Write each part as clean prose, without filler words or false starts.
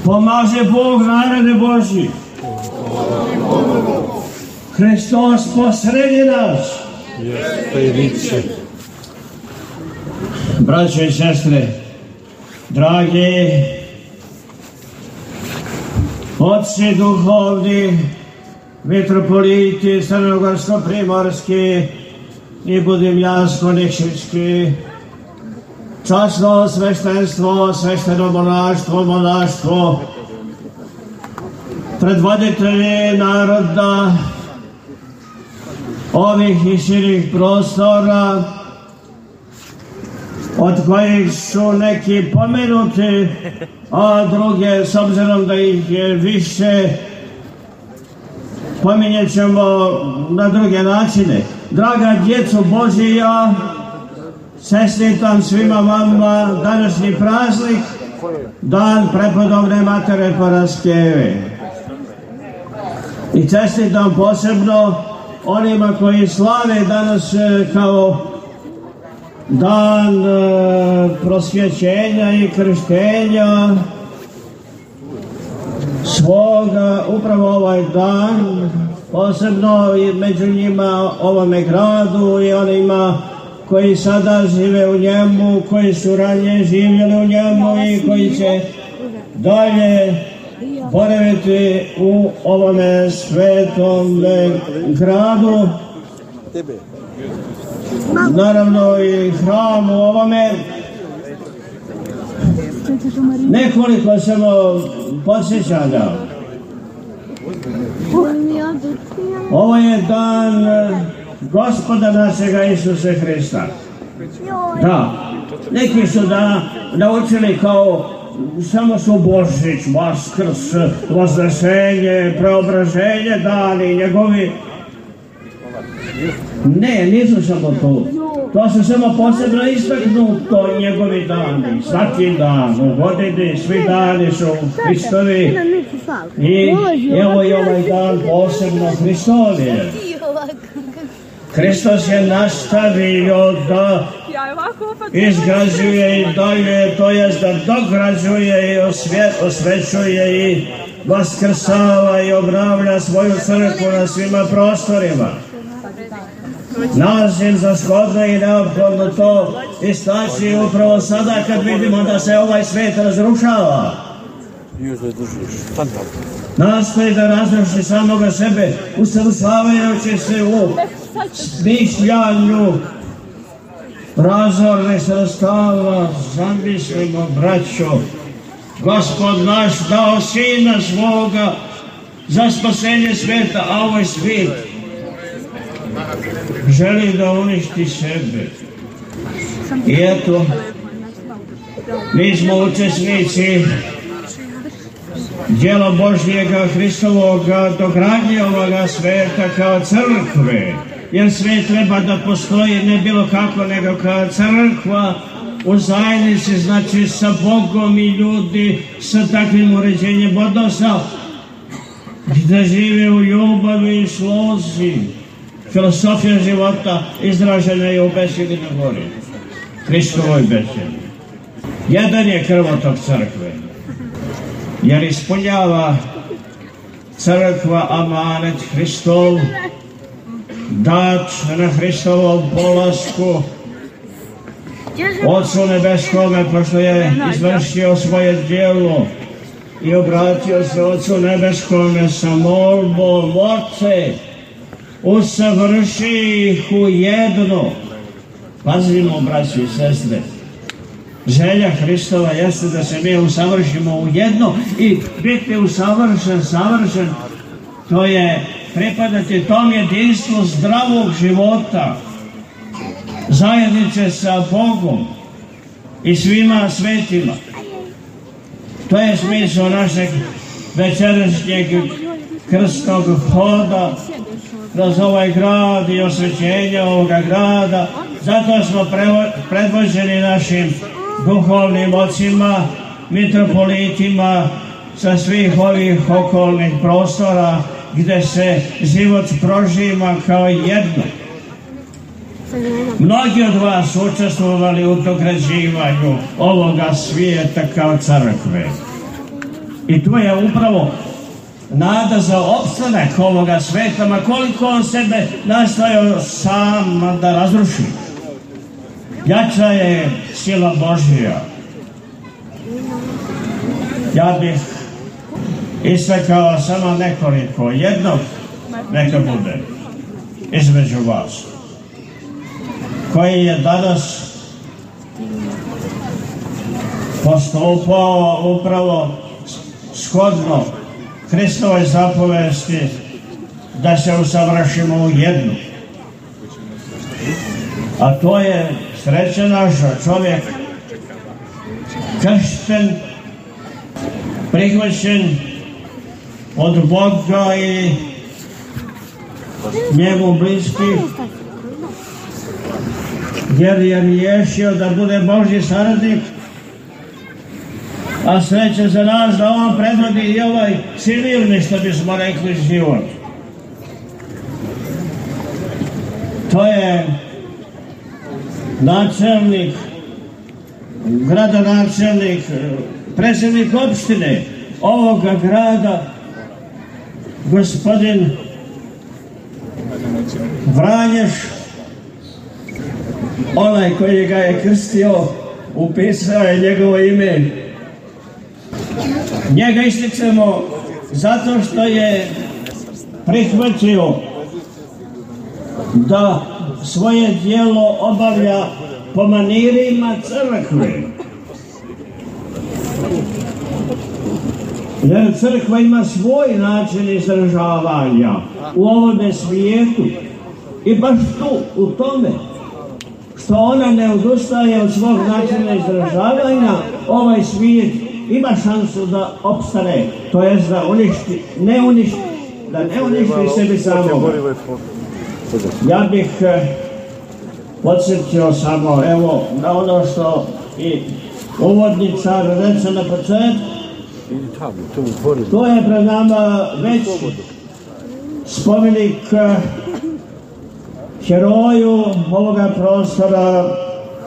Pomaže Bog, narode Božji. Hristos posredi nas. Braćo i sestre, dragi otci duhovni, mitropoliti, crnogorsko-primorski i budimljansko-nikšićki, časno sveštenstvo, svešteno monaštvo, monaštvo, predvoditelji naroda ovih i širih prostora, od kojih su neki pomenuti, a druge, s obzirom da ih je više, pominjet ćemo na druge načine. Draga djeco Božija, čestitam svima vama današnji praznik, dan prepodobne Matere Paraskeve. I čestitam posebno onima koji slave danas kao dan prosvjećenja i krštenja svoga, upravo ovaj dan, posebno i među njima ovome gradu i onima koji sada žive u njemu, koji su ranije živjeli u njemu i koji će dalje boraviti u ovome svetom gradu. Naravno i hram u ovome. Nekoliko samo podsjećanja. Ovo je dan Gospoda našega Isusa Hrista. Da, neki su da naučili kao samo su Božić, Vaskrs, Vaznesenje, Preobraženje, dani njegovi. Ne, nisu samo to. To su samo posebno istaknuto njegovi dani. Svaki dan u godini, svi dani su Hristovi. I evo i ovaj dan posebno Hristovi. Hristos je nastavio da izgrađuje i dalje, to jest da dograđuje i osvećuje i vaskrsava i obnavlja svoju crkvu na svima prostorima. Nas je za shodno i neophodno to istaći upravo sada kad vidimo da se ovaj svijet razrušava. Nastoji da razruši samoga sebe, usavršavajući se u smišljanju razornih sredstava. Zamislimo, braćo, Gospod naš dao Sina svoga za spasenje svijeta, a ovaj svijet želi da uništi sebe. I eto, mi smo učesnici djela Božjega Hristovoga dogradnje ovoga sveta kao crkve. Jer svijet treba da postoji ne bilo kako nego kao crkva u zajednici, znači sa Bogom i ljudi sa takvim uređenjem odnosa, gdje žive u ljubavi i slozi. Filosofija života izražena je u besedi na gori, Hristovoj besedi. Jedan je krvotok crkve, jer ispunjava crkva amanet Hristov, dat na Hristovom polasku Otcu Nebeskome, pošto je izvršio svoje djelo i obratio se Otcu Nebeskome sa molbom: Oče, usavrši ih u jedno. Pazimo, braći i sestre, želja Hristova jeste da se mi usavršimo u jedno i biti usavršen, savršen, to je pripadati tom jedinstvu zdravog života, zajednice sa Bogom i svima svetima. To je smisao našeg večerašnjeg krstnog hoda kroz ovaj grad i osvećenja ovoga grada. Zato smo predvođeni našim duhovnim ocima, mitropolitima sa svih ovih okolnih prostora gdje se život prožima kao jedno. Mnogi od vas su učestvovali u dograđivanju ovoga svijeta kao crkve. I tu je upravo nada za opstanak ovoga sveta, ma koliko on sebe nastojao sam da razruši. Jača je sila Božja. Ja bih istakao samo nekoliko, jednog neka bude između vas, koji je danas postupao upravo shodno Hristovoj zapovesti da se usavršimo u jednu. A to je sreća naša, čovjek kršten, prihvaćen od Boga i njemu bliski, jer je riješio da bude Božji saradnik, a sreća za nas da on predvodi i ovaj civilni, što bismo rekli, život. To je načelnik, gradonačelnik, predsjednik opštine ovoga grada, gospodin Vranješ, onaj koji ga je krstio, upisao je njegovo ime. Njega ističemo zato što je prihvatio da svoje djelo obavlja po manirima crkve. Jer crkva ima svoj način izražavanja u ovome svijetu i baš tu, u tome, što ona ne odustaje od svog načina izražavanja, ovaj svijet ima šansu da opstane, to jest da ne uništi sebi samog. Ja bih podsjetio samo, evo, na ono što i uvodničar reče na početku. To je pred nama već spomenik heroju ovoga prostora,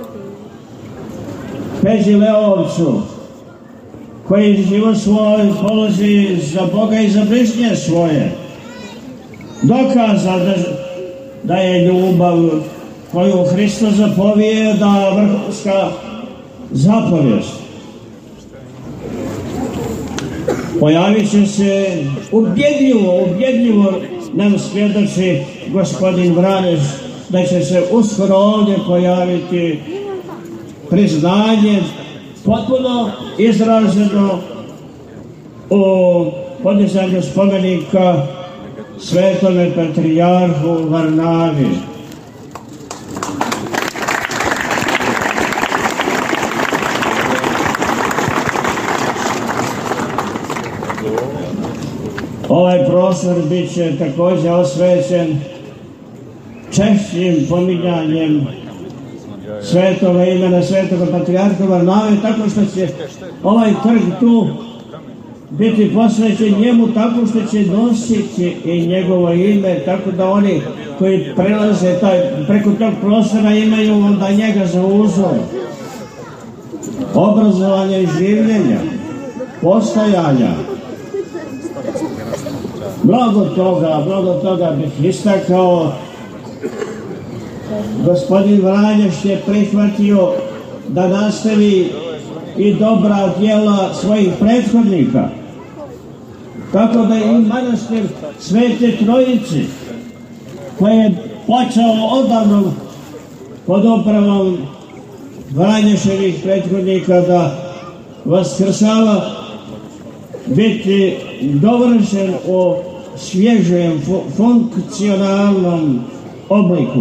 Peđi Leovcu, koji život svoj položi za Boga i za bližnje svoje. Dokazao da je ljubav koju Hristos zapovijeda vrhunska zapovijest. Pojavit će se ubjedljivo nam svjedoči gospodin Vranješ da će se uskoro ovdje pojaviti priznanje potpuno izraženo u podizanju spomenika Svetome patrijarhu Varnavi. Ovaj prostor bit će također osvećen češćim pominjanjem svetoga imena Svetoga patrijarha Varnave, tako što će ovaj trg tu biti posvećen njemu, tako što će nositi i njegovo ime, tako da oni koji prelaze preko tog prostora imaju onda njega za uzor obrazovanja i življenja, postojanja. Mnogo toga bih istakao. Gospodin Vranješ je prihvatio da nastavi i dobra djela svojih prethodnika, tako da i manastir Svete Trojice, koji je počeo odavno pod upravom Vranješevih prethodnika da vaskrsava, biti dovršen u svježem, funkcionalnom obliku.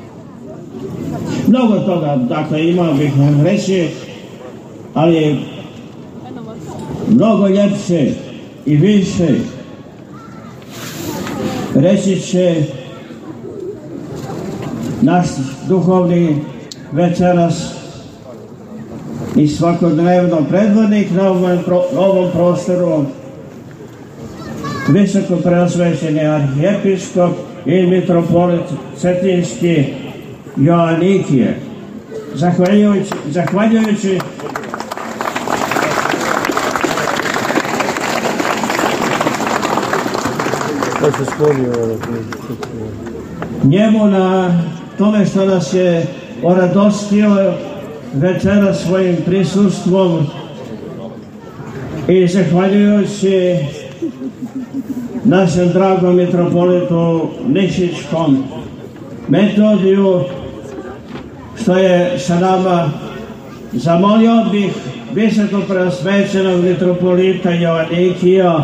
Mnogo toga, dakle, imao bih vam reći, ali je mnogo ljepše i više reći će naš duhovni večeras i svakodnevno predvodnik na ovom prostoru, visoko preosvećeni arhijepiskop i mitropolit Cetinski Joanikije. Zahvaljujući njemu na tome što nas je oradostio večera svojim prisustvom i zahvaljujući našem dragom mitropolitu Nikšićkom Metodiju što je sa nama, zamolio bih visoko preosvećenog mitropolita Joanikija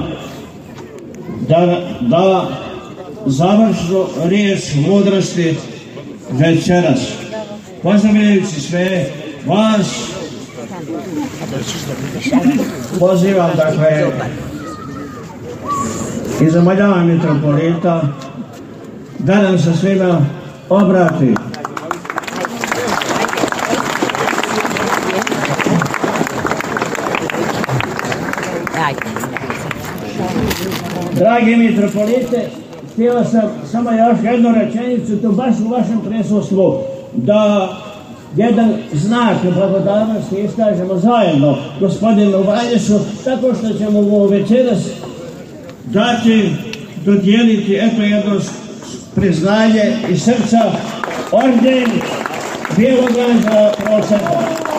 da završnu riječ mudrosti večeras. Pozdravljajući sve vas, pozivam dakle i zamoljavam mitropolita da nam se svima obrati. Dragi mitropolite, htio sam samo još jednu rečenicu tu baš u vašem prisustvu da jedan znak blagodarnosti iskažemo zajedno gospodinu Valješu, tako što ćemo mu večeras dodijeliti eto jedno priznanje iz srca, orden Bijelog anđela Prosvete.